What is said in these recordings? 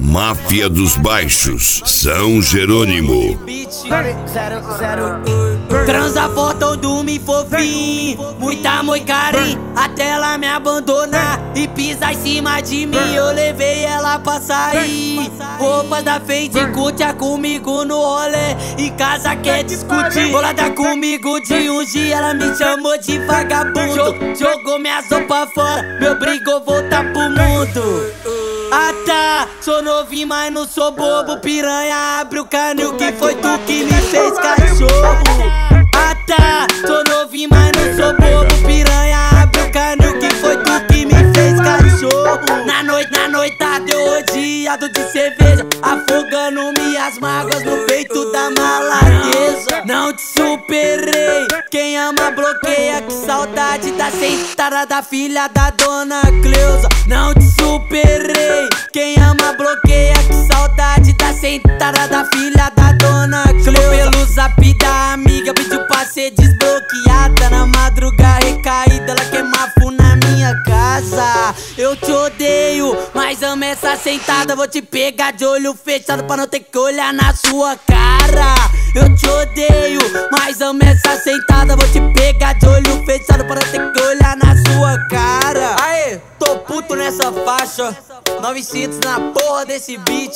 Máfia dos Baixos, São Jerônimo. Transa fortão, dorme fofinho, muito amor e carinho, até ela me abandonar e pisar em cima de mim. Eu levei ela pra sair, roupas da Fendi, curtia comigo no rolê, em casa quer discutir. Bolada comigo de um dia, ela me chamou de vagabundo, jogou minhas roupas fora, me obrigou a voltar pro mundo. Ah tá, sou novinho, mas não sou bobo. Piranha, abre o canil, que foi tu que me fez cachorro. Ah tá, sou novinho, mas não sou bobo. Piranha, abre o canil, que foi tu que me fez cachorro. Na noitada eu rodeado de cerveja, afogando minhas mágoas no peito da maladeza. Não te superei, quem ama bloqueia, que saudade da sentada da filha da dona Cleusa. Não te superei, quem ama bloqueia, que saudade da sentada da filha da dona Cleusa. Pelo zap da amiga, pediu pra ser desbloqueada. Na madrugada recaída, ela quer mafo na minha casa. Eu te odeio, mas amo essa sentada. Vou te pegar de olho fechado pra não ter que olhar na sua cara. Eu te odeio, mas amo essa sentada. Vou te pegar de olho fechado pra não ter que olhar na sua cara. Aê, tô puto nessa faixa, 900 na porra desse beat.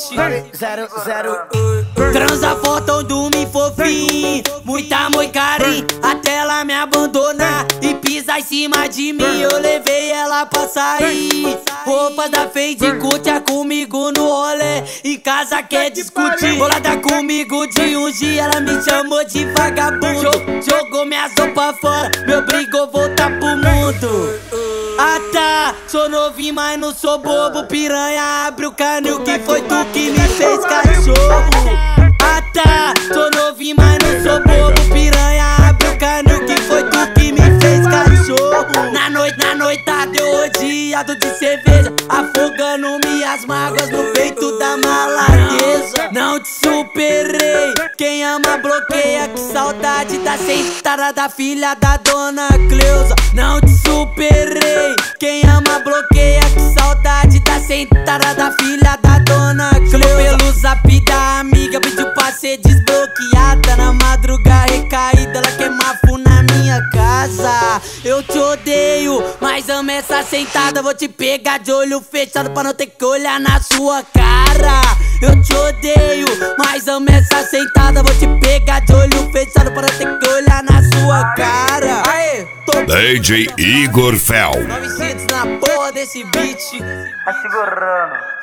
Transa fortão, dorme fofinho, muito amor e carinho, até ela me abandonar e pisar em cima de mim. Eu levei ela pra sair, roupas da Fendi, curtia comigo no rolê, em casa quer discutir. Bolada comigo de um dia, ela me chamou de vagabundo, jogou minhas roupas fora, me obrigou a voltar pro mundo. Ah tá, sou novinho, mas não sou bobo. Piranha, abre o canil, que foi tu que me fez cachorro. Ah tá, sou novinho, mas não sou bobo. Piranha, abre o canil, que foi tu que me fez cachorro. Na noitada eu rodeado de cerveja, afogando minhas mágoas no peito da maladeza. Não te superei, quem ama bloqueia, que saudade da sentada da filha da dona Cleusa. Não te superei, quem ama bloqueia, que saudade da sentada da filha da dona Cleusa. Pelo zap da amiga, pediu pra ser desbloqueada. Na madrugada recaída, ela quer mafo na minha casa. Eu te odeio, mas amo essa sentada. Vou te pegar de olho fechado pra não ter que olhar na sua cara. Eu te odeio, mas amo essa sentada. Vou te pegar de olho fechado pra não ter que olhar na sua cara. Aê, tô DJ Igor Fel. 900 na porra desse beat. Tá segurando.